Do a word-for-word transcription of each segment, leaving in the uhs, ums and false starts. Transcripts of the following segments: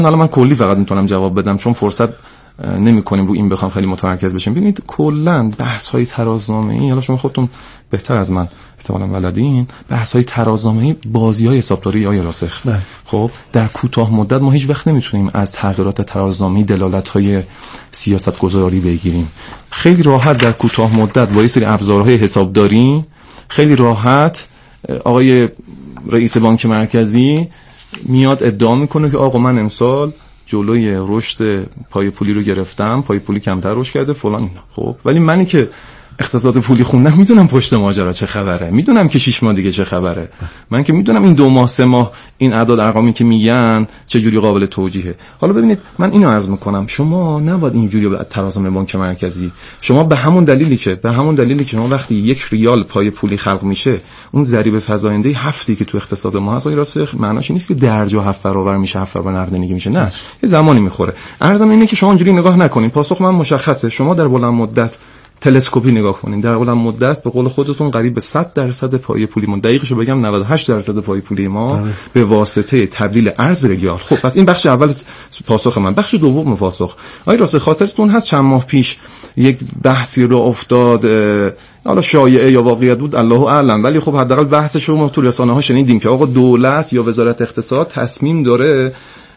حالا من کلی فقط میتونم جواب بدم چون فرصت نمی کنیم رو این بخوام خیلی متمرکز بشیم. ببینید کلا بحث های ترازنامه‌ای، حالا شما خودتون بهتر از من احتمالاً بلدین، بحث های ترازنامه‌ای بازی های حسابداری آیا راسخ. بله. خب در کوتاه مدت ما هیچ وقت نمیتونیم از تغییرات ترازنامه‌ای دلالت های سیاست گذاری بگیریم. خیلی راحت در کوتاه مدت با یه سری ابزارهای حسابداری خیلی راحت آقای رئیس بانک مرکزی میاد ادعا میکنه که آقا من امسال جلوی رشد پای پولی رو گرفتم، پای پولی کمتر رشد کرده فلان اینا. خب ولی منی که اقتصاد پولی خوندم میدونم پشت ماجرا چه خبره، میدونم که شش ماه دیگه چه خبره، من که میدونم این دو ماه سه ماه این اعداد ارقامی که میگن چه جوری قابل توجیهه. حالا ببینید من اینو عرض میکنم، شما نباید اینجوری به ترازنامه بانک مرکزی، شما به همون دلیلی که به همون دلیلی که شما وقتی یک ریال پای پولی خلق میشه اون ضریب فزاینده هفتی که تو اقتصاد ما هست راسخ معناش نیست که درجا هفت برابر میشه، هفت برابر نقدینگی میشه، نه یه زمانی میخوره. عرضم اینه که شما اونجوری نگاه نکنین. پاسخ من مشخصه، شما در بلند مدت تلسکوپی نگاه کنین، در بلند مدت به قول خودتون قریب به صد درصد پای پولیمون، دقیقشو بگم نود و هشت درصد پای پولی ما آه. به واسطه تبدیل ارز به ریال. خب پس این بخش اول پاسخ من. بخش دوم پاسخ، آقای راسخ خاطرتون هست چند ماه پیش یک بحثی رو افتاد، حالا شایعه یا واقعیت بود الله اعلم، ولی خب حداقل بحثش رو ما تو رسانه ها شنیدیم که آقا دولت یا وزارت اقتصاد تصمیم داره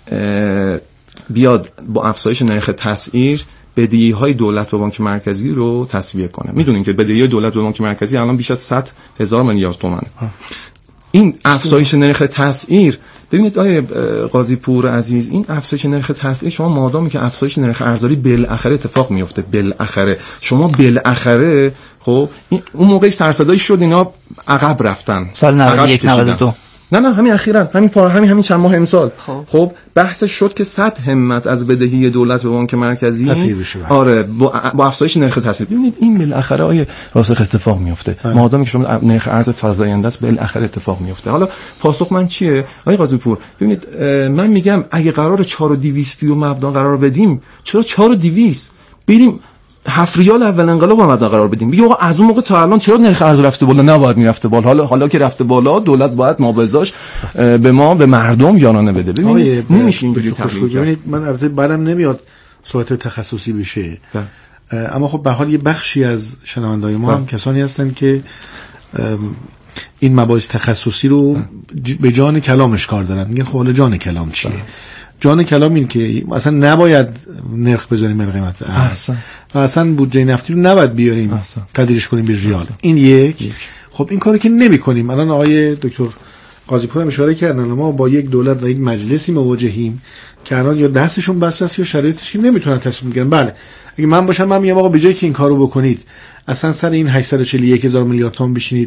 بیاد با افزایش نرخ تسعیر بدهی‌های دولت به بانک مرکزی رو تسویه کنه. میدونین که بدهی‌های دولت به بانک مرکزی الان بیش از صد هزار میلیارد تومان. این افزایش نرخ تسعیر، ببینید آقای قاضی پور عزیز، این افزایش نرخ تسعیر شما مادامی که افزایش نرخ ارزاری بالاخره اتفاق میفته، بالاخره شما بالاخره خب اون موقعی سرصدایی شد اینا عقب رفتن سال نود و یک نود و دو نه نه همین اخیراً همین پار همین همین چند ماه امسال خب, خب بحث شد که صد همت از بدهی دولت به بانک مرکزی آره با, با افزایش نرخ تسعیر. ببینید این بالاخره آیه راسخ اتفاق میفته مادامی که شما نرخ ارز فزاینده است بالاخره اتفاق میفته. حالا پاسخ من چیه آقای قاضی پور؟ ببینید من میگم اگه قرار چهار و دویست و مبدا قرار بدیم، چرا چهار و دویست بریم هفت ریال اول انقلاب اومد قرار بدیم، بگیم آقا از اون موقع تا الان چرا نرخ ارز رفته بالا؟ نباید میرفته بالا، حالا حالا که رفته بالا دولت باید مابزاش به ما به مردم یارانه بده. ببینید نمیشه اینجوری تبلیغ کرد. ببینید من البته بعدم نمیاد صحبت تخصصی بشه، اما خب به حال یه بخشی از شنوندای ما هم کسانی هستن که این مباحث تخصصی رو به جان کلامش کار دارن، میگن خب حالا جان کلام چیه؟ جان کلام این که اصلا نباید نرخ بذاریم به قیمت ارز و اصلا بودجه نفتی رو نباید بیاریم تبدیلش کنیم به ریال. این یک. یک خب این کاری که نمی کنیم. الان آقای دکتر قاضی پور هم اشاره کردن ما با یک دولت و یک مجلسی مواجهیم که الان یا دستشون بسته است یا شرایطش که نمیتونن تصمیم بگیرن. بله اگه من باشم من میگم آقا به جای که این کارو بکنید اصلا سر این هشتصد و چهل و یک هزار میلیارد تومان بشینید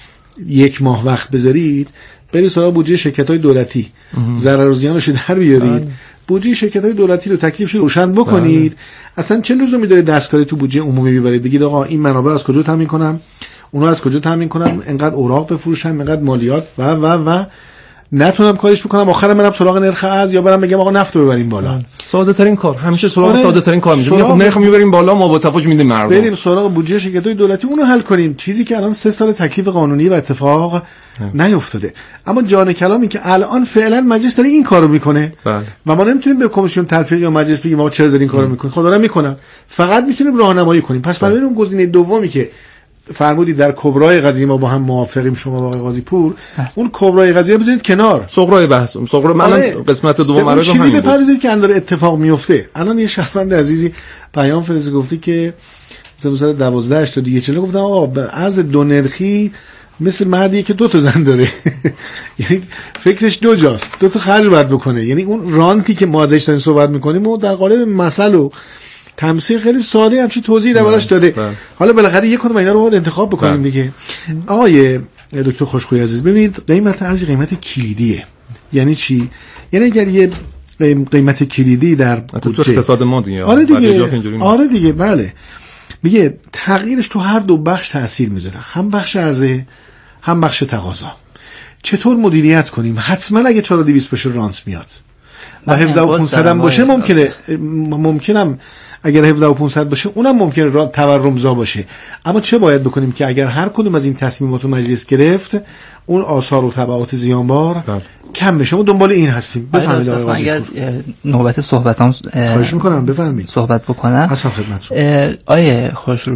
یک ماه وقت بذارید، برید سراغ بودجه شرکت‌های دولتی، ضرر و زیانش رو در بیارید، بودجه شرکت‌های دولتی رو تکلیفش رو روشن بکنید. بله. اصلا چه لزومی داره دستکاری تو بودجه عمومی ببرید بگید آقا این منابع از کجا تامین کنم، اونها از کجا تامین کنم، انقدر اوراق بفروشم، انقدر مالیات و و و نتونم کارش بکنم، آخر منم سراغ نرخ ارز یا برام بگم آقا نفت رو ببریم بالا. ساده ترین کار همیشه سراغ ساده ترین کار میشه، میگم نرخ میبریم بالا ما با تفاوت میدیم مردم. بریم سراغ بودجه شرکت‌های دولتی اونو حل کنیم، چیزی که الان سه سال تکلیف قانونی و اتفاق نیفتاده. اما جان کلامی که الان فعلا مجلس داره این کارو میکنه بله. و ما نمیتونیم به کمیسیون تلفیق یا مجلس بگیم آقا چرا دارین کارو میکنید، خدا را میکنن، فقط میتونیم راهنمایی کنیم. پس برای اون گزینه دومی که فرمودید در کبرای قضیه ما با هم موافقیم شما با آقای قاضی پور، اون کبرای قضیه بزنید کنار، صغرای بحث صغرا من قسمت دوم مرا چیزی بپردازید که انداره اتفاق میفته. الان یه شهروند عزیزی پیام فرستاد گفته که مثلا دوازده تا دیگه چه گفتم آقا به ارز دو نرخی مثل مردیه که دو تا زن داره یعنی فکرش دو جاست، دو تا خرج باید بکنه. یعنی اون رانتی که ما ازش داریم صحبت میکنیم و در قالب مثل و تمثیل خیلی ساده همچین توضیح دربارش داده. بله. حالا بالاخره یک کدوم اینا رو باید انتخاب بکنیم بله. دیگه. آقای دکتر خوشخوی عزیز ببینید قیمت ارز قیمت کلیدیه. یعنی چی؟ یعنی اگر یه قیمت کلیدی در تو اقتصاد ما دیگه آره دیگه آره دیگه بله میگه تغییرش تو هر دو بخش تأثیر میذاره، هم بخش عرضه هم بخش تقاضا. چطور مدیریت کنیم؟ حتما اگه چهار و دویست بشه رانت میاد، و هفده و پانصد هم باشه ممکنه ممکنم اگر هفده و پانصد باشه اونم ممکنه را تورمزا باشه. اما چه باید بکنیم که اگر هر کدوم از این تصمیمات رو مجلس گرفت اون آثار و تبعات زیانبار کم بشه؟ ما دنبال این هستیم. بفرمایید آقای اگر نوبت صحبتام خواهش میکنم بفرمایید صحبت بکنم. حسن خدمتتون. آیه خوشرو،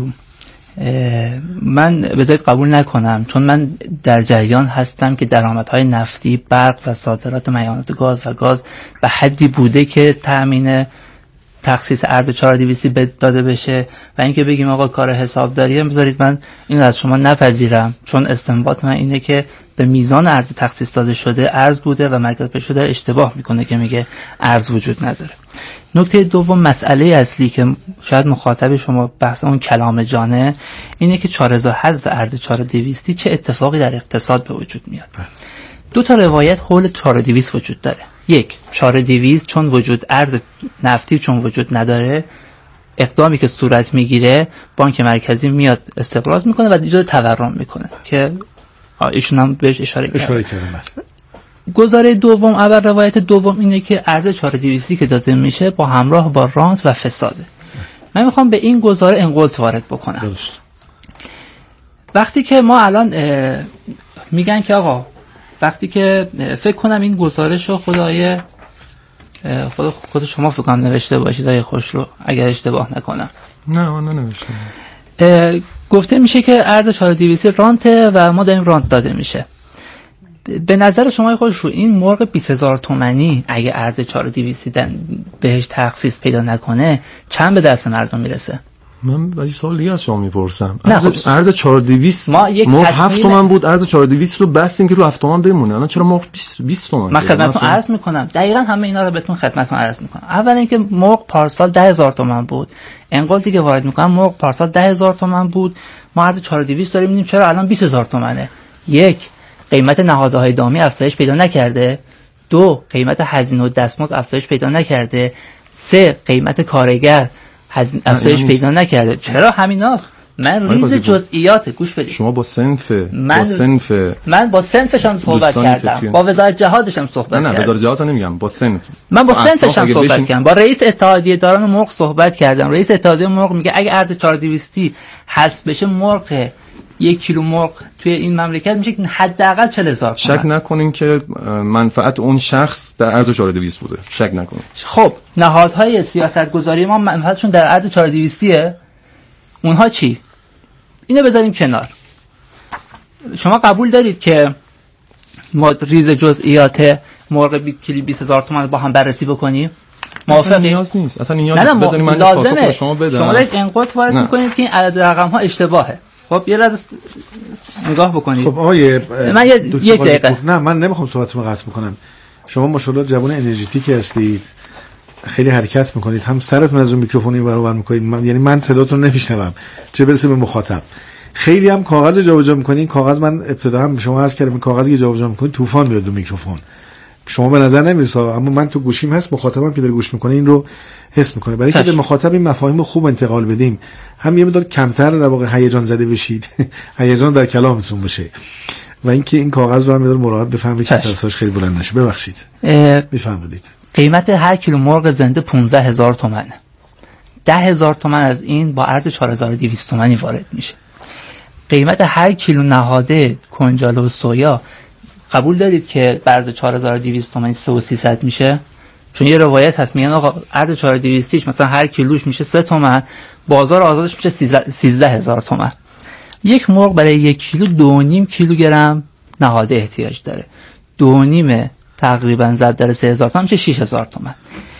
من بذارید قبول نکنم، چون من در جریان هستم که درآمدهای نفتی، برق و صادرات میانات گاز و گاز به حدی بوده که تامین تخصیص ارز چهار هزار و دویست داده بشه و اینکه بگیم آقا کار حسابداریه، بذارید من اینو از شما نپذیرم، چون استنباط من اینه که به میزان ارز تخصیص داده شده ارز بوده و مجلس به شده اشتباه میکنه که میگه ارز وجود نداره. نکته دوم، مسئله اصلی که شاید مخاطب شما بحث اون کلام جانه اینه که چهار هزار حذف ارز چهار هزار و دویست چه اتفاقی در اقتصاد به وجود میاد. دو تا روایت حول چهار هزار و دویست وجود داره. یک، چهار هزار و دویست چون وجود ارز نفتی چون وجود نداره، اقدامی که صورت میگیره بانک مرکزی میاد استقراض میکنه و ایجاد تورم میکنه که ایشون هم بهش اشاره اشاره کردن. گزاره دوم، اول روایت دوم اینه که ارز چهار هزار و دویست که داده میشه با همراه با رانت و فساده. من میخوام به این گزاره انقلت وارد بکنم. درست. وقتی که ما الان میگن که آقا وقتی که فکر کنم این گزارش رو خدای خود خود شما فکر کنم نوشته باشید آقای خوشرو اگر اشتباه نکنم. نه من ننوشتم. گفته میشه که ارز چهار هزار و دویست رانته و ما داریم رانت داده میشه. به نظر شما خوشرو این مرغ بیست هزار تومانی اگه ارز چهار هزار و دویست بهش تخصیص پیدا نکنه چند به دست مردم میرسه؟ من ولی سوالی از شما میپرسم. ارز ارز چهار هزار و دویست ما هفت تومن بود، ارز چهار هزار و دویست رو بستیم که رو هفت تومن بمونه. الان چرا مرغ بیست تومن؟ من خدمتتون عرض میکنم دقیقاً همه اینا رو بهتون خدمتتون عرض میکنم. اول اینکه مرغ پارسال ده هزار تومن بود، انقلتی که وارد میکنم مرغ پارسال ده هزار تومن بود، ما ارز چهار هزار و دویست داریم، میبینیم چرا الان بیست هزار تومنه. یک، قیمت نهادهای دامی افزایش پیدا نکرده. دو، قیمت هزینه و دستمزد افزایش پیدا نکرده. سه، قیمت کارگر افزایش پیدا نکرده. چرا؟ همیناست. من ریز جزئیات گوش بدید. شما با صنف من با صنف من با صنفشم صحبت کردم، با وزارت جهادشم صحبت کردم. نه نه وزارت جهاد نمیگم، با صنف. من با صنفشم صحبت بشین... کردم. با رئیس اتحادیه داران مرغ صحبت کردم. رئیس اتحادیه مرغ میگه اگه ارز چهار هزار و دویست حذف بشه مرغ یک کیلو مرغ توی این مملکت میشه حداقل چهل هزار تومان. شک نکنین که منفعت اون شخص در ارز چهار هزار و دویست بوده. شک نکنین. خب نهادهای سیاستگذاری ما منفعتشون در ارز چهار هزار و دویست اونها چی؟ اینو بذاریم کنار. شما قبول دارید که ما ریز جزئیات مرغ کیلو بیست هزار تومان با هم بررسی بکنیم؟ موافقی؟ نیاز نیست. اصلا نیاز نیست. بذارید من پاسخ شما بدم. شما دارید انقلت وارد میکنید که این عدد رقم ها اشتباهه. خب یه لحظه نگاه بکنید. خب آقای من یک دقیقه. نه من نمیخوام صحبتتون رو قطع بکنم. شما ماشاءالله جوان انرژتیکی هستید. خیلی حرکت میکنید. هم سرتون از اون میکروفون این ور اون ور میکنید. من یعنی من صداتون رو نمیشنوم. چه برسه به مخاطب. خیلی هم کاغذ جابجا میکنین. کاغذ من ابتدا هم به شما عرض کردم کاغذی که جابجا میکنید طوفان میاد دو میکروفون. شما به نظر نمیرسه، اما من تو گوشیم هست، مخاطبم که داره گوش میکنه این رو حس میکنه. برای اینکه به مخاطب این مفاهیم خوب انتقال بدیم، هم یه مقدار کمتر در واقع هیجان زده بشید، هیجان در کلامتون باشه، و اینکه این کاغذ رو هم مقدار مراقب بفهمید که سرساش خیلی بلند نشه. ببخشید میفهمید. قیمت هر کیلو مرغ زنده پانزده هزار تومانه. ده هزار تومان از این با ارز چهار هزار و دویست تومانی وارد میشه. قیمت هر کیلو نهاده کنجاله و سویا قبول دارید که ارز چهار هزار و دویست تومانی سه هزار و سیصد میشه؟ چون یه روایت هست میگن آقا ارز چهار هزار و دویست مثلا هر کیلوش میشه سه تومن، بازار آزادش میشه سیزده هزار تومن. یک مرغ برای یک کیلو دو نیم کیلوگرم نهاده احتیاج داره. دو نیم تقریبا ضرب در سه هزار تومن میشه شش هزار تومن.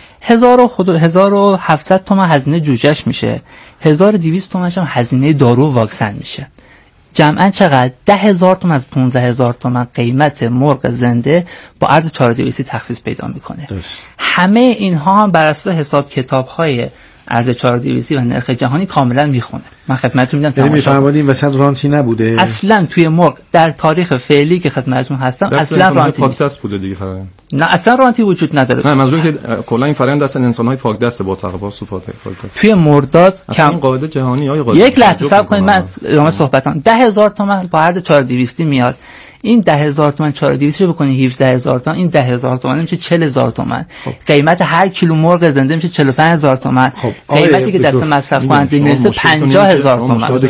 هزار و هفتصد تومن هزینه جوجهش میشه. هزار و دویست تومنش هم هزینه دارو و واکسن میشه. جمعاً چقدر؟ ده هزار تومن از پانزده هزار تومن قیمت مرغ زنده با ارز چهار هزار و دویست تخصیص پیدا میکنه. درست. همه اینها هم بر اساس حساب کتاب های ارز چهار هزار و دویست و نرخ جهانی کاملا میخونه. من خدمتتون میدم تماشا میفرمایید این وسط رانتی نبوده اصلا توی مرغ در تاریخ فعلی که خدمتتون هستم اصلا رانتی پاکدست بوده دیگه فرآیند. نه اصلا رانتی وجود نداره. نه منظورم که کلا این فرآیند دست انسان‌های پاک دسته با تقوا سوپات پاکدست. توی مرداد کم قاعده جهانی های قاعده یک لحظه صبر کنید من ادامه صحبتام. ده هزار تومان با ارز چهار هزار و دویست میاد. این ده هزار تومان چهار و دویست رو بکنی هفده هزار تومان، این ده هزار تومان میشه چهل هزار تومان. خب. قیمت هر کیلو مرغ زنده میشه چهل و پنج هزار تومان. خب. قیمتی که دست مصرف کننده میرسه پنجاه هزار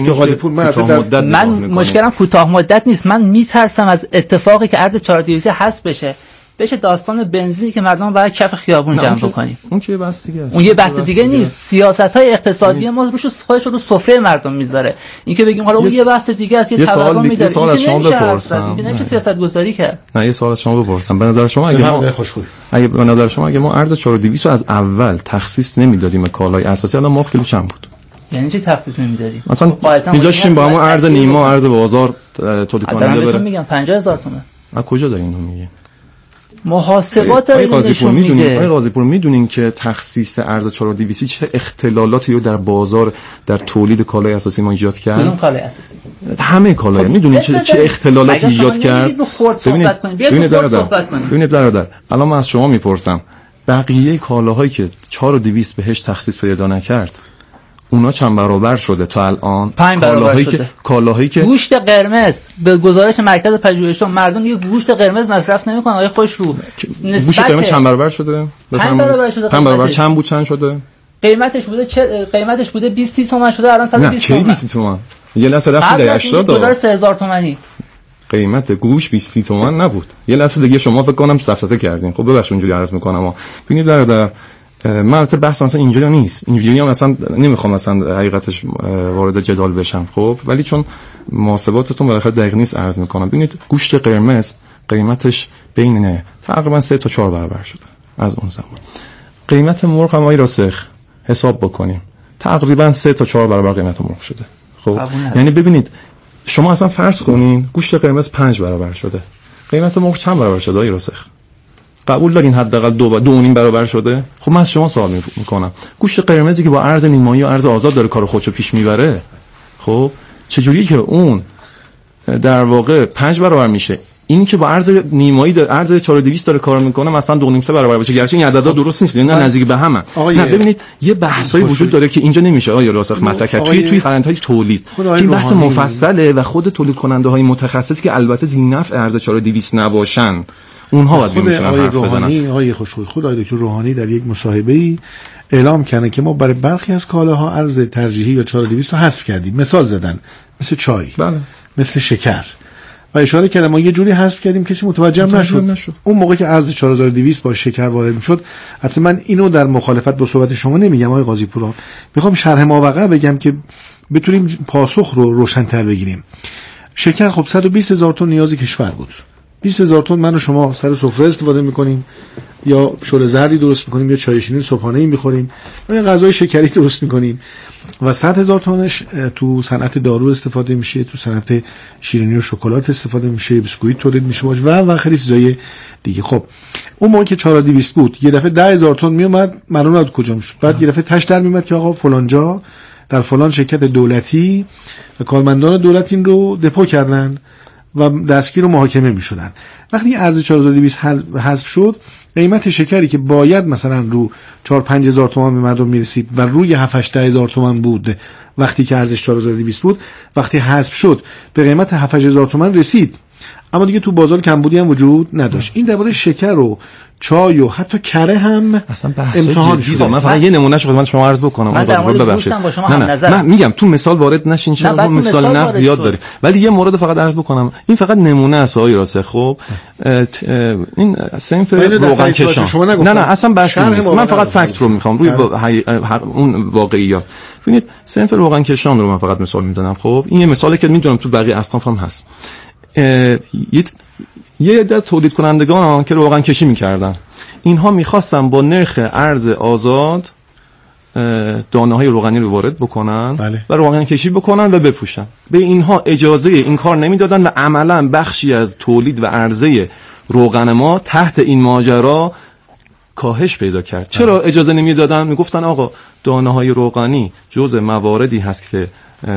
تومان. من مشکلم کوتاه مدت نیست، من میترسم از اتفاقی که ارز چهار و دویست حذف بشه بشه داستان بنزینی که مردم باید کف خیابون جمع بکنیم. اون که یه بحث دیگه است. اون یه بحث دیگه نیست. سیاست‌های اقتصادی ما روش خودش رو سفره مردم میذاره. این که بگیم حالا اون یه بحث دیگه است، یه تورم میداره. یه سوال از شما بپرسم. میگه نمیشه سیاست گذاری کرد. نه یه سوال از شما بپرسم. به نظر شما اگه ما اگه به نظر شما اگه ما ارز چهار و دویست رو از اول تخصیص نمیدادیم به کالای اساسی، الان مرغ کیلو چند بود؟ یعنی چی تخصیص نمیدادیم؟ مثلا میذاشتیم با همون ارز نیما، ارز بازار تولید کننده بره. میگم پنجاه هزار تومان. از کجا دارین اینو میگه؟ محاسبات رو نشون میده. آقای قاضی‌پور میدونین که تخصیص ارز چهار و دویست چه اختلالاتی رو در بازار در تولید کالای اساسی ما ایجاد کرد؟ کدوم کالای اساسی؟ همه کالای. خب میدونین چه چه اختلالاتی ایجاد کرد؟ ببینید ببینید ببینید برادر، الان من از شما میپرسم بقیه کالاهایی که چهار و دویست بهش تخصیص پیدا نکرد اونا چند برابر شده تا الان؟ پنج برابر شده. که کالاهایی که گوشت قرمز به گزارش مرکز پژوهش‌ها مردم دیگه گوشت قرمز مصرف نمی‌کنن. آقای خوش رو گوشت قرمز چند برابر شده؟ پنج برابر شده. پنج برابر چند بود چند شده؟ قیمتش بوده چه قیمتش بوده بیست تومن شده الان صد و بیست تومن. نه بیست تومن. یه لحظه رفت در هشتاد دلار سه هزار تومانی. قیمت گوشت بیست تومن نبود. یه لحظه دیگه شما فکر کنم سفسطه کردین. خب ببخشید اونجوری عرض می‌کنم اما ببینید برادر من البته بحث مثلا اینجوری نیست، اینجوری هم مثلا نمیخوام مثلا حقیقتش وارد جدال بشم، خب ولی چون محاسباتتون بالاخره دقیق نیست عرض میکنم. ببینید گوشت قرمز قیمتش بین تقریبا سه تا چهار برابر شده از اون زمان. قیمت مرغ هم آقای راسخ حساب بکنیم تقریبا سه تا چهار برابر قیمت مرغ شده. خب یعنی ببینید شما اصلا فرض کنین گوشت قرمز پنج برابر شده، قیمت مرغ چند برابر شده آقای راسخ؟ قبول دارین حداقل دو دو و نیم برابر شده؟ خب من از شما سوال میکنم گوشت قرمزی که با ارز نیمایی و ارز آزاد داره کارو خودشو پیش میبره، خب چجوریه که اون در واقع پنج برابر میشه، این که با ارز نیمایی داره ارز چهار و دویست داره کار میکنه مثلا دو و نیم سه برابر بشه؟ گرچه این عددا درست نیست، نه نزدیک به هم. نه ببینید یه بحثایی وجود داره که اینجا نمیشه آیا راسخ مطرح کرد توی توی فرآیندهای تولید که این بحث مفصله و خود تولید کننده های متخصصی که البته ذی‌نفع ارز چهار و دویست نباشن اونها باید بمیشن حرف بزنن. آقای خوشخوی خود آقای دکتر روحانی در یک مصاحبه‌ای اعلام کردن که ما برای برخی از کالاها ارز ترجیحی یا چهار و دویست رو حذف کردیم. مثال زدن مثل چای، بله، مثل شکر و اشاره کردن ما یه جوری حذف کردیم کسی متوجه نشد. نشد. اون موقع که ارز چهار هزار و دویست با شکر وارد میشد، حتی من اینو در مخالفت با صحبت شما نمیگم آقای قاضی‌پور، میخوام شرح ماوقع بگم که بتونیم پاسخ رو روشن‌تر بگیریم. شکر خب صد و بیست هزار تن نیاز کشور بود. بیست هزار تن من و شما سر سفره استفاده میکنیم یا شل زردی درست میکنیم یا چای شیرین صبحانه‌ای میخوریم یا غذای شکری درست میکنیم و صد هزار تنش تو صنعت دارو استفاده میشه، تو صنعت شیرینی و شکلات استفاده میشه، بسکویت تولید میشه باشه و و خیلی چیزای دیگه. خب اون موقع که چهار و دویست بود یه دفعه ده هزار تن میومد، معلوم نبود کجا میشد. بعد یه دفعه تاش در میومد که آقا فلان جا در فلان شرکت دولتی و کارمندان دولت این رو دپو کردن و دستگیر و محاکمه می شدن. وقتی ارز چهار هزار و دویست حذف شد، قیمت شکری که باید مثلا رو چهار پنج هزار تومان به مردم می رسید و روی هفت هشت هزار تومان بود وقتی که ارزش چهار هزار و دویست بود، وقتی حذف شد به قیمت هفت هزار تومان رسید، اما دیگه تو بازار کمبودی هم وجود نداشت. این درباره شکر و چای و حتی کره هم اصلا امتحان شد. من فقط یه نمونهش خدمت شما عرض بکنم. من در مورد گوشتم با شما هم نظر. من میگم تو مثال وارد نشین، چون مثال نفت زیاد داره، ولی یه مورد فقط عرض بکنم. این فقط نمونه است آقای راسخ. خب این صنف روغن کشان، نه نه اصلا بحث نیست، من فقط فکت رو میخوام روی اون واقعیات. ببینید صنف روغن کشان رو من فقط مثال میدونم. خب این یه مثالی که میدونم تو بقیه اصناف هم هست. یه یه عده تولید کنندگان که روغن کشی میکردن، اینها میخواستن با نرخ ارز آزاد دانه های روغنی رو وارد بکنن، بله، و روغن کشی بکنن و بفروشن. به اینها اجازه این کار نمیدادن و عملا بخشی از تولید و عرضه روغن ما تحت این ماجرا کاهش پیدا کرد. چرا اجازه نمیدادن؟ میگفتن آقا دانه‌های روغنی جزء مواردی هست که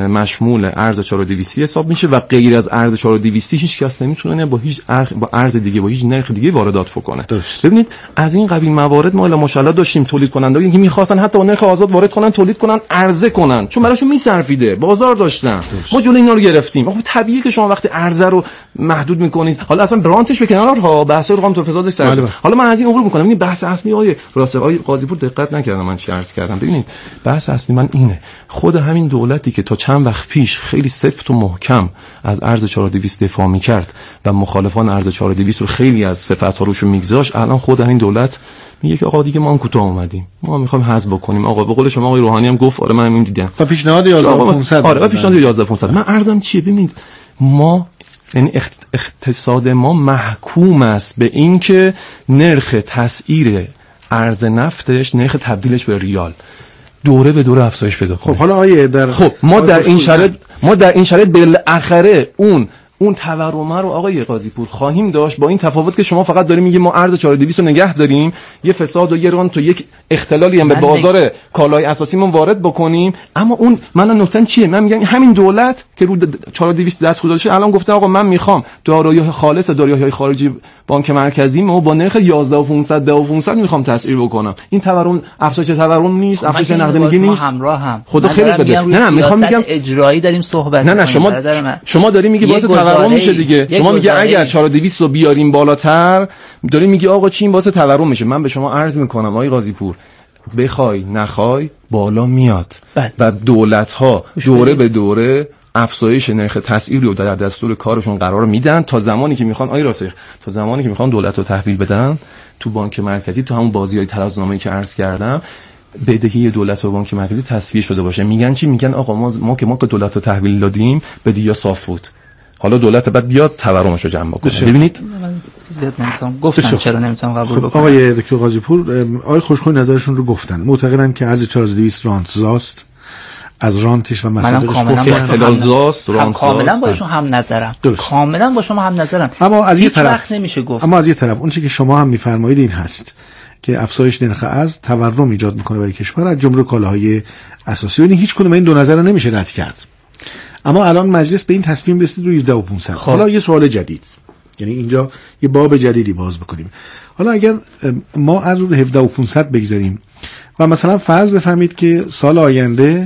مشمول ارز چهار هزار و دویست حساب میشه و غیر از ارز چهار هزار و دویست هیچ کس نمیتونه با هیچ ارز با ارز دیگه با هیچ نرخ دیگه واردات بکنه. ببینید از این قبیل موارد ما الا ماشاءالله داشتیم تولید کننده که میخواستن حتی با نرخ آزاد وارد کنن، تولید کنن، عرضه کنن، چون براشون میصرفیده، بازار داشتن. داشت. ما جلوی اینا رو گرفتیم. خب طبیعیه که شما وقتی عرضه رو محدود میکنید، حالا اصلا برانتش به کنار ها، بحث رقم تو فسادش سر. حالا من از این عبور میکنم. این بحث اصلی آیه راسته آیه قاضی پور دقت نکردم من چی عرض کردم. ببینید بحث اصلی من اینه، خود همین دولتی که تا چند وقت پیش خیلی سفت و محکم از ارز چهار هزار و دویست دفاع میکرد و مخالفان ارز چهار هزار و دویست رو خیلی از صفات‌ها روشون میگذاشت، الان خود همین دولت میگه که آقا دیگه ما هم کوتاه اومدیم، ما میخوایم حذف بکنیم. آقا به قول شما آقای روحانی هم گفت آره من همین دیدم و پیشنهاد یازده هزار و پانصد آره و پیشنهاد یازده هزار و پانصد. من عرضم چیه؟ ببینید ما یعنی اقتصاد ما محکوم است به این که نرخ تسعیر ارز نفتش، نرخ تبدیلش به ریال دوره به دوره افزایش پیدا کنه. خب حالا آیه در خب ما در این شرایط ما در این شرایط بالاخره اون اون تورم رو آقای قاضی پور خواهیم داشت، با این تفاوت که شما فقط داریم میگی ما ارز چهار هزار و دویست رو نگه داریم، یه فساد و یه ران تو یک اختلالی هم به بازار نگ... کالای اساسیمون وارد بکنیم. اما اون من نکته‌ام چیه؟ من میگم همین دولت که رو چهار هزار و دویست دست گذاشته الان گفته آقا من میخوام دارایی خالص دارایی‌های خارجی بانک مرکزی ما با نرخ یازده هزار و پانصد ده هزار و پانصد میخوام تسعیر بکنم. این تورم افزایش تورم نیست، افزایش نقدینگی نیست. همراه هم خدا خیرت بده. نه نه میخوام میگم اجرایی داریم صحبت. نه نه شما شما داری میگی واسه تورم میشه دیگه. شما میگه اگر چهار هزار و دویست رو بیاریم بالاتر، داری میگی آقا چی این واسه تورم میشه. من به شما عرض میکنم آقای قاضی پور، بخوای نخوای بالا میاد بله. و دولت ها دوره به دوره افزایش نرخ تسعیر رو در دستور کارشون قرار میدن تا زمانی که میخوان آقای راسخ تا زمانی که میخوان دولت رو تحویل بدن تو بانک مرکزی، تو همون بازیای ترازنامه‌ای که عرض کردم بدهی دولت و بانک مرکزی تصفیه شده باشه. میگن چی؟ میگن آقا ما ما که ما که دولت رو تحویل دادیم بدهی صاف بود، حالا دولت بعد بیاد تورمش رو جمع کنه. ببینید زیاد نمیتونم گفتم چرا نمیتونم قبول بکنم. آقای دکتر قاضی پور آقای خوشخوی نظرشون رو گفتن، معتقدن که ارز چهار هزار و دویست رانتزاست، از رانتش و مسائلش گفتن اختلالزاست، رانتزاست. کاملا با شما هم نظرم درست. کاملا با شما هم نظرم. اما از یه طرف نمیشه گفت. اما از یه طرف اون چیزی که شما هم میفرمایید این هست که افزایش نرخ ارز تورم ایجاد میکنه برای کشور از جمله کالاهای اساسی. یعنی هیچ کدوم این دو نظر رو نمیشه رد کرد. اما الان مجلس به این تصمیم رسید روی هفده هزار و پانصد. حالا یه سوال جدید، یعنی اینجا یه باب جدیدی باز بکنیم. حالا اگر ما از روی هفده هزار و پانصد بگذاریم و مثلا فرض بفهمید که سال آینده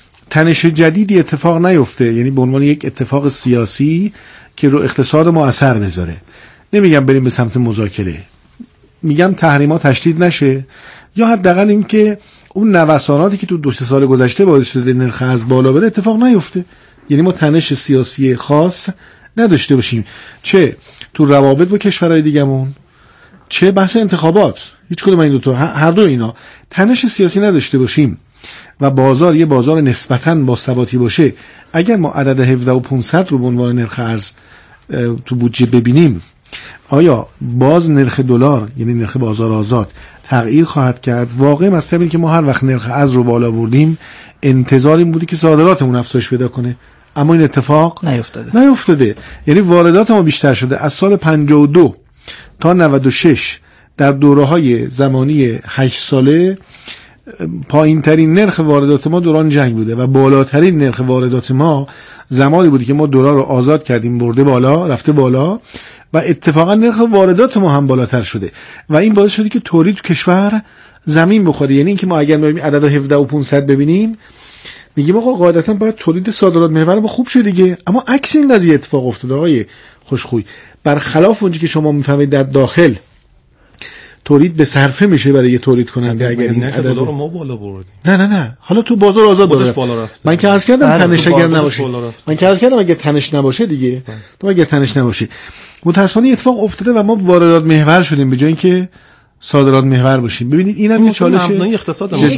تنش جدیدی اتفاق نیفته، یعنی به عنوان یک اتفاق سیاسی که رو اقتصاد ما اثر بذاره، نمیگم بریم به سمت مذاکره، میگم تحریمات تشدید نشه، یا حداقل این که اون نوساناتی که تو دو سه سال گذشته باعث شده نرخ ارز بالا بره اتفاق نیفته، یعنی ما تنش سیاسی خاص نداشته باشیم، چه تو روابط با کشورهای دیگه‌مون چه بحث انتخابات، هیچ کدوم این دو تا هر دو اینا تنش سیاسی نداشته باشیم و بازار یه بازار نسبتاً با ثباتی باشه. اگر ما عدد هفده هزار و پانصد رو به عنوان نرخ ارز تو بودجه ببینیم، آیا باز نرخ دلار یعنی نرخ بازار آزاد تغییر خواهد کرد؟ واقعا مثلا این که ما هر وقت نرخ ارز رو بالا بردیم انتظار این بودی که صادراتمون افزایش پیدا کنه، اما این اتفاق نیفتاده. نیفتاده. یعنی واردات ما بیشتر شده. از سال پنجاه و دو تا نود و شش در دوره‌های زمانی هشت ساله پایین ترین نرخ واردات ما دوران جنگ بوده و بالاترین نرخ واردات ما زمانی بوده که ما دلار رو آزاد کردیم، برده بالا، رفته بالا و اتفاقا نرخ واردات ما هم بالاتر شده و این باعث شده که تولید تو کشور زمین بخوره. یعنی اینکه ما اگر ما عدد هفده هزار و پانصد ببینیم میگیم آقا قاعدتا باید تولید صادرات محور ما خوب شه دیگه، اما عکس این قضیه اتفاق افتاده. آقای خوشخوی برخلاف اونجایی که شما میفهمید در داخل تولید به صرفه میشه برای یه تولید کننده اگر این عدد دلار رو ما بالا بردیم. نه نه نه حالا تو بازار آزاد داره. من که عرض کردم تنش اگر نباشه، من که عرض کردم اگه تنش نباشه دیگه، تو اگه تنش نباشه متأسفانه اتفاق افتاده و ما واردات محور شدیم به جای اینکه صادرات محور باشیم. ببینید اینم یه چالش اقتصاد این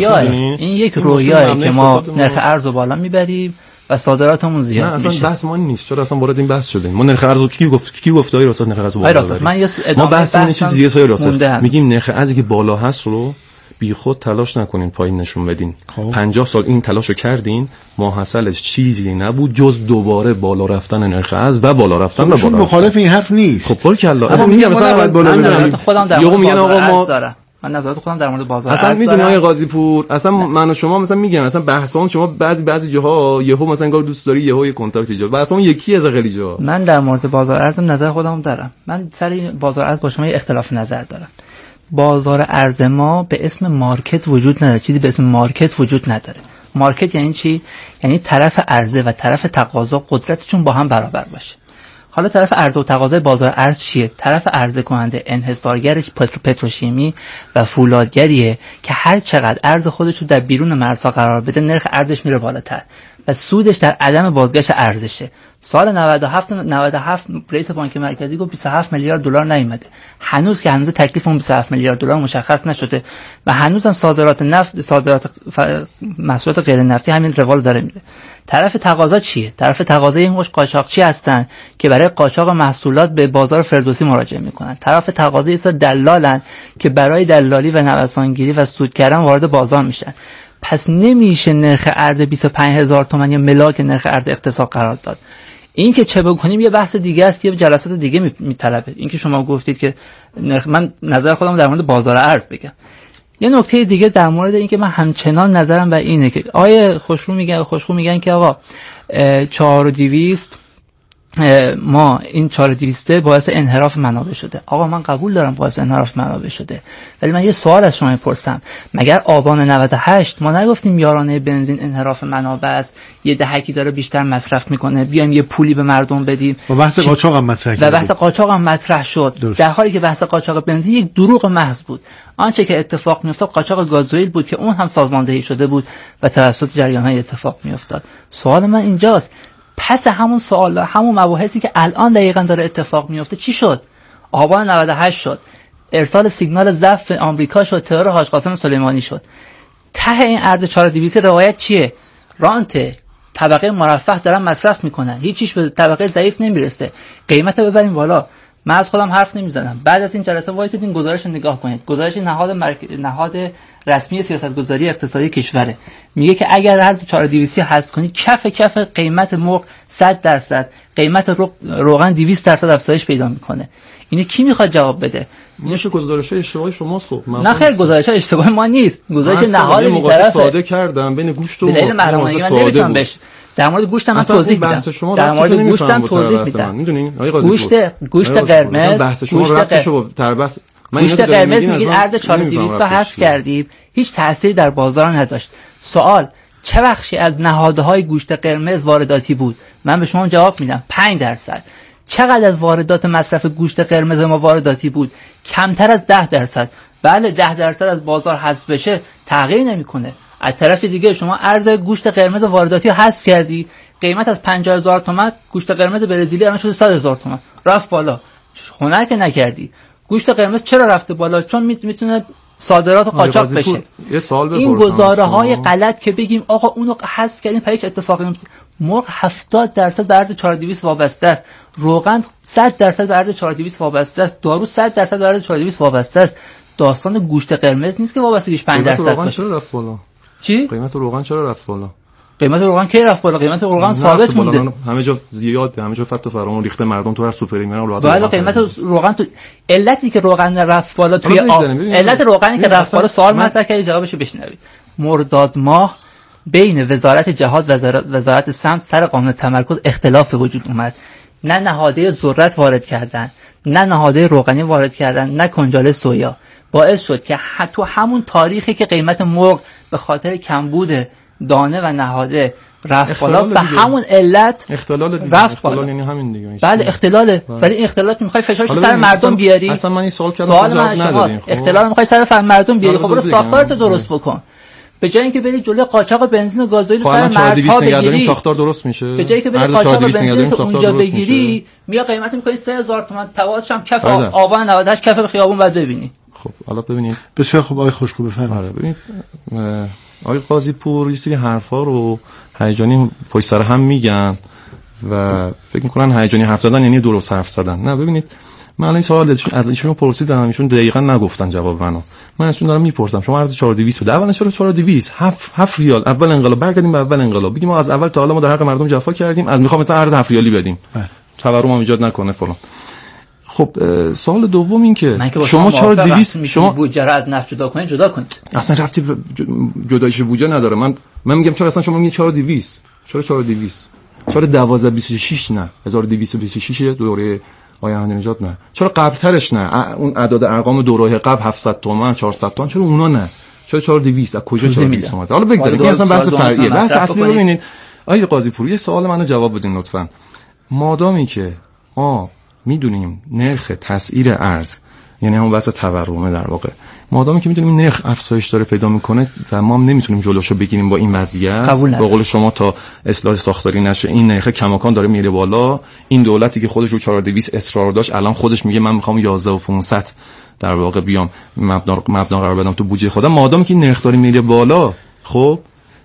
یک رویاه که ما نرخ ارز رو بالا میبریم و صادراتمون زیاد نه اصلا میشه. بحث ما نیست. چرا اصلا وارد این بحث شدیم؟ ما نرخ ارز کی گفت کی گفت آقای راست نرخ ارز بالا داریم؟ من یه ما بحث این چیز دیگه سوی راست میگیم نرخ ارزی که بالا هست رو بی خود تلاش نکنین پایین نشون بدین. پنجاه سال این تلاشو کردین، ماحصلش چیزی نبود جز دوباره بالا رفتن نرخ ارز و بالا رفتن و بالا. مخالف این حرف نیست. خب بارکالله. اصلا میگم مثلا باید بالا ببریم. خودم در میگن آقا ما من نظرات خودم در مورد بازار اصلا ارز میدونی دارم. آقای قاضی پور اصلا نه. من و شما مثلا میگم مثلا بحثمون شما بعضی بعضی جاها یهو مثلا انگار دوست داری یهو یه کنتاکت ایجاد بحثمون یکی از خیلی جاها. من در مورد بازار ارز نظر خودم دارم. من سر این بازار ارز با شما یه اختلاف نظر دارم. بازار ارز ما به اسم مارکت وجود نداره، چیزی به اسم مارکت وجود نداره. مارکت یعنی چی؟ یعنی طرف عرضه و طرف تقاضا قدرتشون با هم برابر باشه. حالا طرف عرضه و تقاضای بازار ارز چیه؟ طرف عرضه کننده انحصارگرش پتروشیمی و فولادگریه که هر چقدر ارز خودش رو در بیرون مرزها قرار بده نرخ ارزش میره بالاتر و سودش در عدم بازگشت ارزشه. سال نود و هفت نود و هفت رئیس بانک مرکزی گفت بیست و هفت میلیارد دلار نیومده. هنوز که هنوز تکلیف اون بیست و هفت میلیارد دلار مشخص نشده و هنوز هم صادرات نفت صادرات ف... محصولات غیر نفتی همین روال داره میره. طرف تقاضا چیه؟ طرف تقاضا این قش قاچاقچی هستن که برای قاچاق محصولات به بازار فردوسی مراجعه میکنن. طرف تقاضا ایسا دلالن که برای دلالی و نوسانگیری و سود کردن وارد بازار میشن. پس نمیشه نرخ ارز بیست و پنج هزار تومان یا ملاک نرخ ارز اقتصاد قرار داد. این که چه بکنیم یه بحث دیگه است، یه جلسات دیگه میطلبه. این که شما گفتید که نرخ، من نظر خودم در مورد بازار ارز بگم. یه نکته دیگه در مورد این که من همچنان نظرم بر اینه که آیه خوشرو میگن خوشرو میگن که آقا چهار و دویست ما این چهار و دویست باعث انحراف منابع شده. آقا من قبول دارم باعث انحراف منابع شده، ولی من یه سوال از شما میپرسم. مگر آبان نود و هشت ما نگفتیم یارانه بنزین انحراف منابع است، یه دهکی داره بیشتر مصرف میکنه، بیایم یه پولی به مردم بدیم و بحث قاچاق هم مطرح و بحث قاچاق هم مطرح شد درست. در حالی که بحث قاچاق بنزین یک دروغ محض بود. آنچه که اتفاق میافتاد قاچاق گازوئیل بود که اون هم سازماندهی شده بود و توسط جریان‌های اتفاق میافتاد. سوال من اینجاست، پس همون سوال همون مباحثی که الان دقیقاً داره اتفاق میفته چی شد؟ آبان نود و هشت شد، ارسال سیگنال ضعف آمریکا شد، ترور حاج قاسم سلیمانی شد. ته این ارز چهار و دویست روایت چیه؟ رانت طبقه مرفه دارن مصرف میکنن، هیچیش به طبقه ضعیف نمیرسه، قیمت رو ببریم بالا. من از خودم حرف نمیزنم. بعد از این جلسه وایسید این گزارش رو نگاه کنید. گزارش نهاد مرک... نهاد رسمی سیاستگذاری اقتصادی کشوره. میگه که اگر ارز چهار و دویست حذف کنید کف کف قیمت مرغ صد درصد، قیمت روغن دویست درصد افزایش پیدا میکنه. اینو کی میخواد جواب بده؟ اینش گزارش اشتباهی شماست. خب نه خیر، گزارش اشتباهی ما نیست. گزارش نهاد بی‌طرفه ساده کردم بین گوشت و دلیل محرمانگی من نمیتونم بهش در مورد گوشت هم توضیح میدم. در مورد گوشت هم توضیح میدم. میدونین آقای قاضی گوشت گوشت قرمز گوشت ربطشو تربس گوشت قرمز میگید ارز چهار و دویست تا حذف کردیم، هیچ تأثیری در بازار نداشت. سوال چه بخشی از نهادهای گوشت قرمز وارداتی بود؟ من به شما جواب میدم پنج درصد. چقدر از واردات مصرف گوشت قرمز ما وارداتی بود؟ کمتر از ده درصد. بله ده درصد از بازار حذف بشه تغییر نمیکنه. از طرف دیگه شما ارز گوشت قرمز وارداتی رو حذف کردی، قیمت از پنجاه هزار تومان گوشت قرمز برزیلی الان شده صد هزار تومان، رفت بالا. هنر که نکردی. گوشت قرمز چرا رفته بالا؟ چون میتونه صادرات قاچاق بشه. این گزاره های غلط که بگیم آقا اونو حذف کردیم پیش اتفاقی نمیفته. مرغ هفتاد درصد به ارز چهار و دویست وابسته است، روغن صد درصد به ارز چهار و دویست وابسته است، دارو صد درصد به ارز چهار و دویست وابسته است. داستان گوشت قرمز نیست که وابستگیش پنج درصد باشه. چرا رفت بالا؟ چی؟ قیمت روغن چرا رفت بالا؟ قیمت روغن کی رفت بالا؟ قیمت روغن ثابت مونده. همه جا زیاد، همه جا فت و فرامون ریخته، مردم تو هر سوپری میرن اولاد. ولی قیمت روغن تو علتی که روغن رفت بالا توی آب، علت روغنی که رفت بالا سوال مطرح کردی جوابشو بشنوید. مرداد ماه بین وزارت جهاد و وزارت سمت سر قانون تمرکز اختلاف به وجود اومد. نه نهاده ذرت وارد کردن، نه نهاده روغنی وارد کردن، نه کنجاله سویا. باعث شد که تو همون تاریخی که قیمت مرغ به خاطر کمبود دانه و نهاده رفت بالا، به همون علت اختلال دیگه. رفت اختلال بالا. یعنی همین دیگه. بله اختلاله. ولی این اختلالات میخوای فشارش سر مردم بیاری. اصلا من این سوال کردم سوال من شما اختلال میخوای سر مردم بیاری. خب برو ساختارت درست بکن. به جای اینکه بری جلوی قاچاق بنزین و گازوئیل سر مرزها بگیری، ساختار درست میشه. به جایی که بری قاچاق بنزین تو اونجا بگیری، میا قیمت میکنی سه هزار تومان، توازش هم کف آبان نود و هشت کف خیابون بعد ببینی. خب حالا ببینید. بسیار خوب آقای خوشخو بفرمایید. آره ببینید آقای قاضی پور یه سری حرفا رو هیجانی پشت سر هم میگن و فکر میکنن هیجانی حرف زدن یعنی درست حرف زدن. نه ببینید من الان این سوال از ایشون پرسیدم، ایشون دقیقاً نگفتن جواب منو. من ازشون دارم میپرسم شما ارز چهار و دویست بده، اولش چرا چهار و دویست؟ هفت ریال اول انقلاب، برگردیم به اول انقلاب بگیم ما از اول تا حالا ما در حق مردم جفا کردیم، از میخوام مثلا ارز هفت ریالی بدیم. تورم هم ایجاد نکنه فلان. خب سوال دوم این که شما چرا دویست شما بودجه را از نفت جدا کنید جدا کنید اصلا رفتی جدایش بودجه نداره. من من میگم چرا اصلا شما میگید چرا دویست چرا چرا دویست چرا دوازده بیست و شش نه هزار و دویست و بیست و شش دوره آقای احمدی نژاد نه چرا قبلترش نه اون اعداد ارقام دوره قبل هفتصد تومان چهارصد تومان چرا اونا نه چرا چهار دویست از کجا چهار دویست اومد؟ حالا بگذارید این اصلا بحث فرعیه. بحث اصلی رو ببینید آقای قاضی پور یه سوال منو جواب بدین لطفاً. مادامی که ما میدونیم نرخ تسعیر ارز یعنی همون بحث تورمه در واقع مادامی که میدونیم نرخ افزایش داره پیدا میکنه و ما هم نمیتونیم جلوشو بگیریم با این وضعیت به قول شما تا اصلاح ساختاری نشه این نرخ کماکان داره میره بالا. این دولتی که خودش رو چهار دویست اصرار داشت الان خودش میگه من میخوام یازده و پانصد در واقع بیام مبنا مبنا قرار بدم تو بودجه خودم. مادامی که نرخ داره میره بالا خب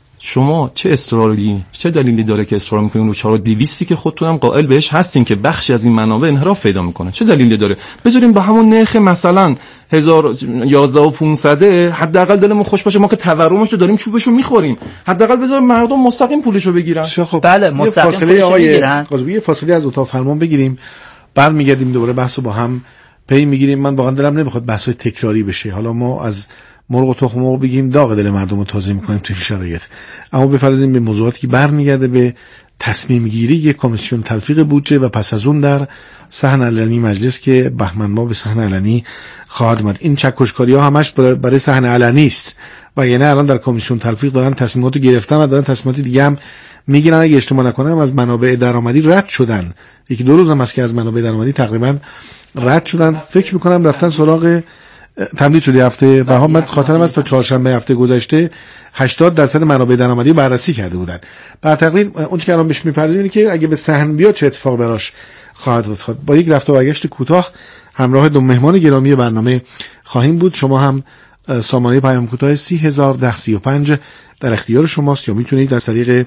شما چه اصراری چه دلیلی داره که اصرار میکنین رو چهار و دویست که خودتون هم قائل بهش هستین که بخشی از این منابع انحراف پیدا میکنه؟ چه دلیلی داره بذاریم با همون نرخ مثلا هزار یازده و پانصد حداقل دلمون خوش باشه ما که تورمش رو داریم چوبشو میخوریم حداقل بذار مردم مستقیم پولشو بگیرن. خب بله مستقیم فاصله بگیرن. یه فاصله از اتاق فرمان بگیریم برمیگردیم دوباره بحثو با هم پی میگیریم. من واقعا دلم نمیخواد بحثای تکراری بشه. حالا ما از مرغ و تخم مرغ بگیم داغ دل مردم رو تازه میکنیم تو این شرایط. اما بپردازیم به موضوعاتی که برمیگرده به تصمیم گیری یک کمیسیون تلفیق بودجه و پس از اون در صحن علنی مجلس که بهمن ما به صحن علنی خواهد اومد. این چکشکاری ها همش برای صحن علنی است و یعنی الان در کمیسیون تلفیق دارن تصمیمات رو گرفتن و دارن تصمیمات دیگه هم میگیرن. اگه اشتباه نکنم از منابع درآمدی رد شدن. یکی دو روز هم است که از منابع درآمدی تقریبا رد شدن. فکر میکنم رفتن سراغ تمدید شده هفته بها. من خاطرم است تا چهارشنبه هفته گذشته هشتاد درصد منابع درآمدی بررسی کرده بودن. بر تقدیر اون که الان بهش میپردازیم اینه که اگه به صحن بیاد چه اتفاق براش خواهد افتاد. با یک رفت و برگشت کوتاه همراه دو مهمان گرامی برنامه خواهیم بود. شما هم سامانه پیام کوتاه سی هزار ده سی و پنج در اختیار شماست یا میتونید از طریق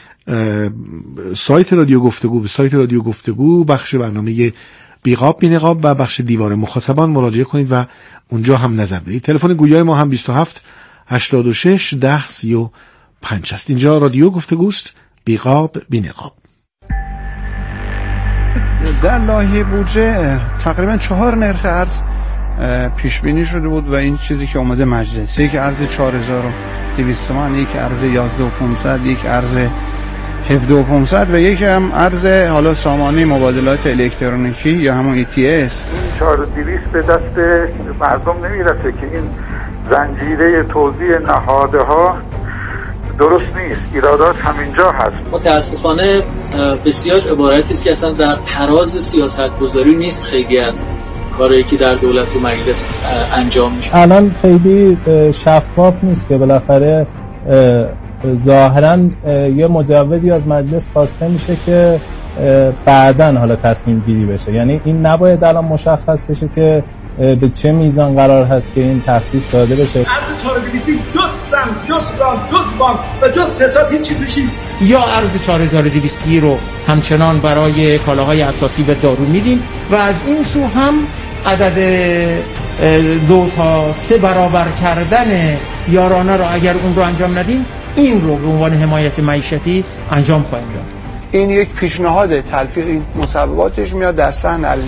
سایت رادیو گفتگو به سایت رادیو گفتگو بخش برنامه بیقاب بینقاب و بخش دیوار مخاطبان مراجعه کنید و اونجا هم نظر بدید. تلفن گویای ما هم بیست و هفت هشتاد و شش ده سی و پنج است. اینجا رادیو گفتگوست بیقاب بینقاب. در لایحه بودجه تقریبا چهار نرخ ارز پیش بینی شده بود و این چیزی که اومده مجلس یک ارز چهار هزار و دویست تومان یک ارز یازده و پانصد یک ارز هفده و پانصد و یک هم ارز حالا سامانه مبادلات الکترونیکی یا همون ای تی اس. این چهار و دویست به دست مردم نمیرسه که این زنجیره توزیع نهادها درست نیست. ایرادات همینجا هست. متاسفانه بسیار عبارتی است که اصلا در تراز سیاست گذاری نیست. خیلی از کاری که در دولت و مجلس انجام میشه الان خیلی شفاف نیست که بالاخره ظاهراً یه مجوزی از مجلس خواسته میشه که بعداً حالا تصمیم گیری بشه. یعنی این نباید الان مشخص بشه که به چه میزان قرار هست که این تخصیص داده بشه. ارز چهار و دویست جز سم جز رام جز بانک و جز حساب هیچی توشی یا ارز چهار هزار و دویست رو همچنان برای کالاهای اساسی و دارو میدیم و از این سو هم عدد دو تا سه برابر کردن یارانه رو اگر اون رو انجام ندیم این رو به عنوان حمایت معیشتی انجام خواهیم داد. این یک پیشنهاد تلفیقی مصوباتش میاد در صحن علنی.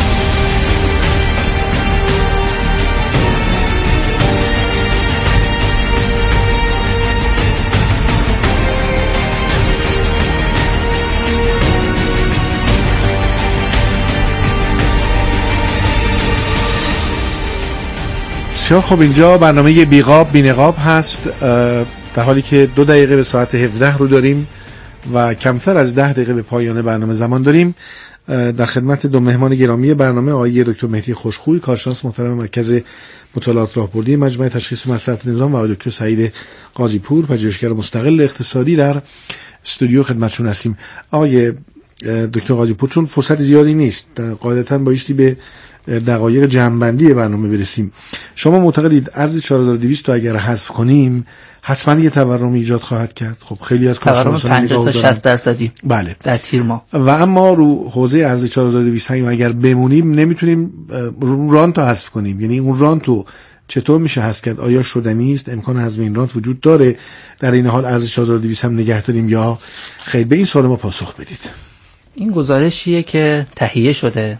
بسیار خب اینجا برنامه بیقاب بینقاب هست در حالی که دو دقیقه به ساعت هفده رو داریم و کمتر از ده دقیقه به پایان برنامه زمان داریم. در خدمت دو مهمان گرامی برنامه آقای دکتر مهدی خوشخوی کارشناس محترم مرکز مطالعات راهبردی مجمع تشخیص مصلحت نظام و آقای دکتر سعید قاضی پور پژوهشگر مستقل اقتصادی در استودیو خدمتشون هستیم. آقای دکتر قاضی پور چون فرصت زیادی نیست قاعدتاً بایستی به دقایق جمع‌بندی برنامه برسیم. شما معتقدید ارز چهار هزار و دویست رو اگر حذف کنیم حتما یه تورم ایجاد خواهد کرد؟ خب خیلی از کارشناسان نگاه دارن شصت درصدی بله در تیر ماه و اما رو حوزه ارز چهار هزار و دویست هم اگر بمونیم نمیتونیم رانت رو حذف کنیم. یعنی اون رانت رو چطور میشه حذف کرد؟ آیا شدنی است؟ امکان حذف این رانت وجود داره؟ در این حال ارز چهار هزار و دویست هم نگه داریم یا خیر؟ به این سوال ما پاسخ بدید. این گزارشیه که تهیه شده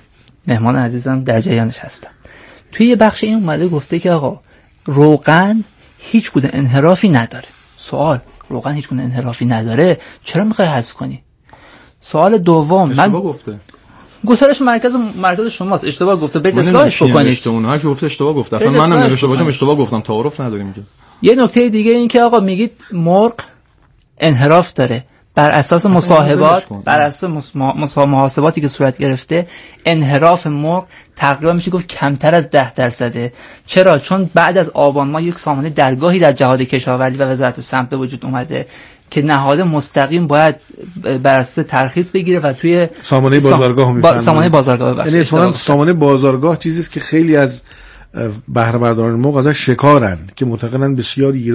مهمان عزیزم در جریانش هستم. توی یه بخش این اومده گفته که آقا روغن هیچ گونه انحرافی نداره. سوال، روغن هیچ گونه انحرافی نداره، چرا میخوای حذف کنی؟ سوال دوم، من گفته گزارش مرکز مرکز شماست، اشتباه گفته، برید اصلاحش بکنید. اون هر کی گفته اشتباه گفته، اصلا منم نوشته باشم اشتباه گفتم، تعارف نداریم که. یه نکته دیگه این که آقا میگید مرغ انحراف داره، بر اساس مصاحبات، بر اساس محاسباتی که صورت گرفته انحراف مرغ تقریبا میشه گفت کمتر از ده درصده. چرا؟ چون بعد از آبان ما یک سامانه درگاهی در جهاد کشاورزی و وزارت سمت به وجود اومده که نهاد مستقیم باید بر اساس ترخیص بگیره و توی سامانه بازارگاه میفهمن. با سامانه بازارگاه بخش. یعنی اتفاقا سامانه بازارگاه چیزی است که خیلی از بهره برداران مرغ ازش شکارن که معتقدن بسیار